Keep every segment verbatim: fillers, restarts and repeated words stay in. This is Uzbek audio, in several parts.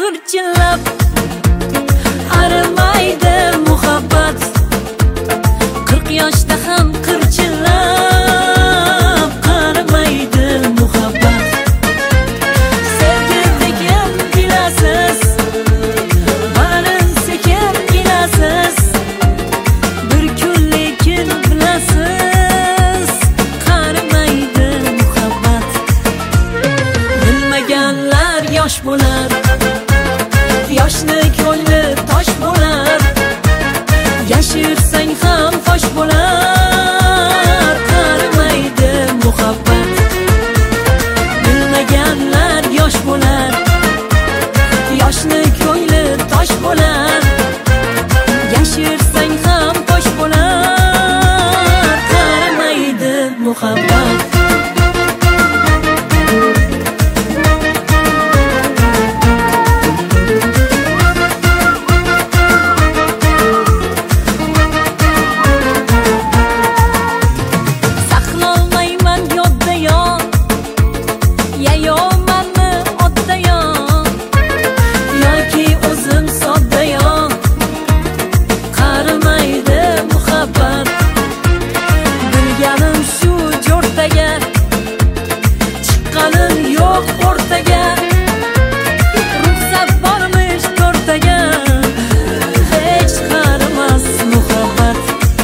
g'irchillab arimaydi muhabbat. Qirq yoshda ham qirchillab qarimaydi muhabbat. Sevgi degan bilasiz, barin sekin bilasiz, bir kun lekin bilasiz, qarimaydi muhabbat. Bilmaganlar yosh bo'lar, yoshni ko'ngli tosh bo'lar, yashirsang ham fosh bo'lar, qarimaydi muhabbat. Bilmaganlar yosh bo'lar, yoshni ko'ngli tosh bo'lar, yashirsang ham fosh bo'lar, qarimaydi muhabbat. Chiqqanim yo'q o'rtaga, ruxsat bormish to'rtaga, hech qarimas muhabbat.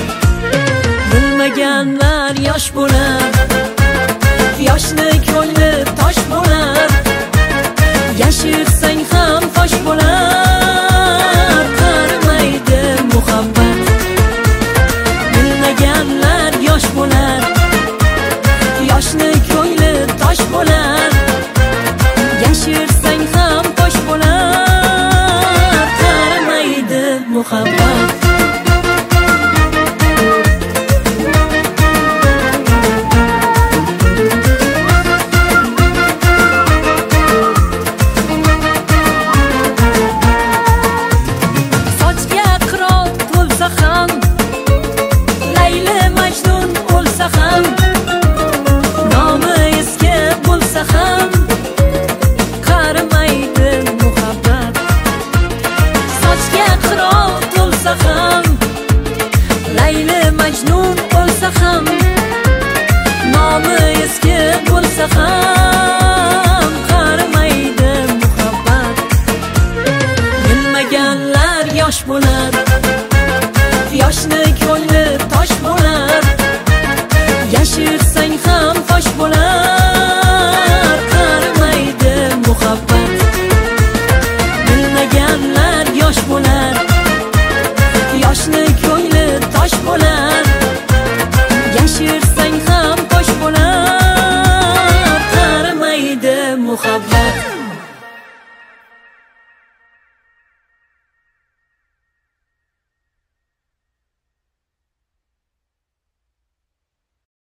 Bilmaganlar yosh bo'lar, yoshni ko'ngli tosh bo'lar, yashirsang ham fosh bo'lar, qarimaydi muhabbat. Bilmaganlar yosh bo'lar, yoshni ko'ngli tosh bo'lar, yashirsang ham fosh bo'lar, qarimaydi muhabbat. Sochga qirol to'lsa ham, Layli Majnun o'lsa ham, nomi eski bo'lsa ham, qarimaydi muhabbat. Sochga qirol to'lsa ham, Layli Majnun o'lsa ham, nomi eski bo'lsa ham, qarimaydi muhabbat. Bilmaganlar yosh bo'lar, yoshni ko'ngli tosh bo'lar, yashirsang ham fosh bo'lar, qarimaydi muhabbat. Bilmaganlar yosh bo'lar, yoshni ko'ngli tosh bo'lar, yashirsang ham fosh bo'lar, qarimaydi muhabbat.